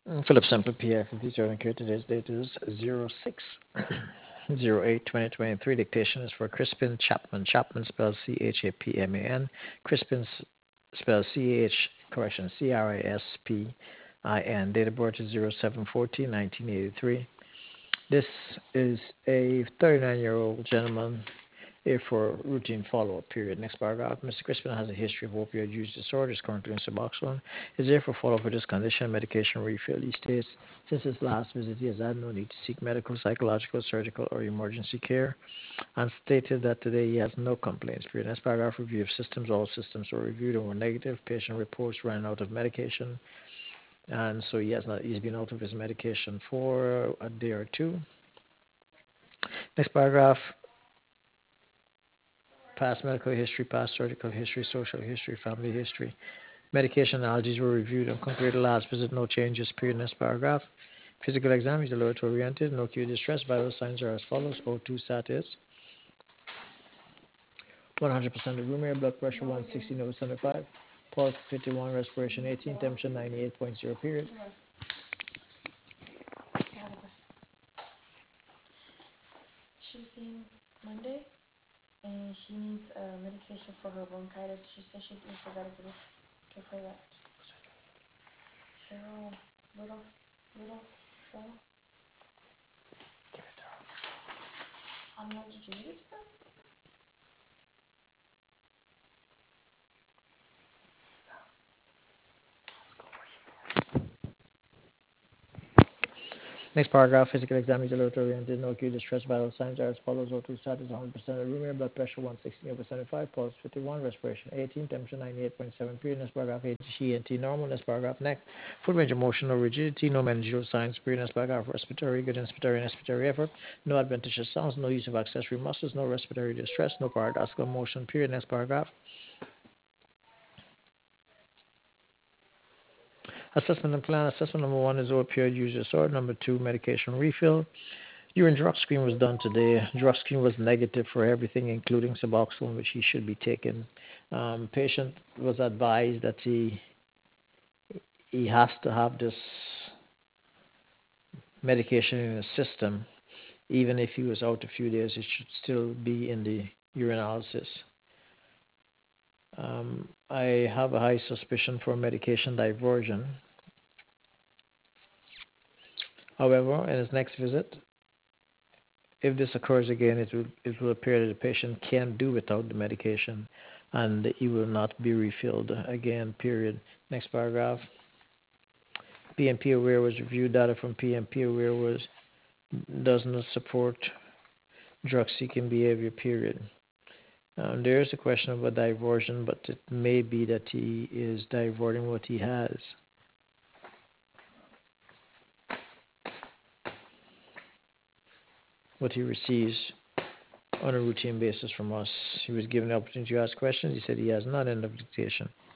Philip Semple, PI, 57 here. Today's date is 06/08/2023. Dictation is for Crispin Chapman. Chapman spelled Chapman. Crispin spelled Crispin. Date of birth is 07/14/1983. This is a 39-year-old gentleman here for routine follow-up period. Next paragraph. Mr. Crispin has a history of opioid use disorder. Is currently in Suboxone. Is here for follow-up for this condition. Medication refill. He states since his last visit, he has had no need to seek medical, psychological, surgical, or emergency care, and stated that today he has no complaints. Period. Next paragraph. Review of systems. All systems were reviewed and were negative. Patient reports ran out of medication, and so he has not. He's been out of his medication for a day or two. Next paragraph. Past medical history, past surgical history, social history, family history. Medication allergies were reviewed and compared to last visit. No changes. Period. Next paragraph. Physical exam is alert oriented. No acute distress. Vital signs are as follows. O2 status 100% of room air. Blood pressure 160/75. Pulse 51. Respiration 18. Temperature 98.0. Period. She seen Monday, and she needs medication for her bronchitis. She said she forgot to give her that. Cheryl, little Cheryl. I don't know. Did you read it to her? Next paragraph, physical exam is alert oriented, no acute distress, vital signs are as follows. O2 status 100% of room air, blood pressure 160/75, pulse 51, respiration 18, temperature 98.7. Period. Next paragraph, ENT normal. Next paragraph, neck, foot range of motion, no rigidity, no meningeal signs. Period. Next paragraph, respiratory, good inspiratory and expiratory effort, no adventitious sounds, no use of accessory muscles, no respiratory distress, no paradoxical motion. Period. Next paragraph. Assessment and plan. Assessment number one is opioid use disorder. Number two, medication refill. Urine drug screen was done today. Drug screen was negative for everything, including Suboxone, which he should be taking. Patient was advised that he has to have this medication in his system. Even if he was out a few days, it should still be in the urinalysis. I have a high suspicion for medication diversion. However, in his next visit, if this occurs again, it will appear that the patient can do without the medication and it will not be refilled again, period. Next paragraph. PMP aware was reviewed. Data from PMP aware was does not support drug seeking behavior, period. There is a question about diversion, but it may be that he is diverting what he has. What he receives on a routine basis from us. He was given the opportunity to ask questions. He said he has none. End of dictation.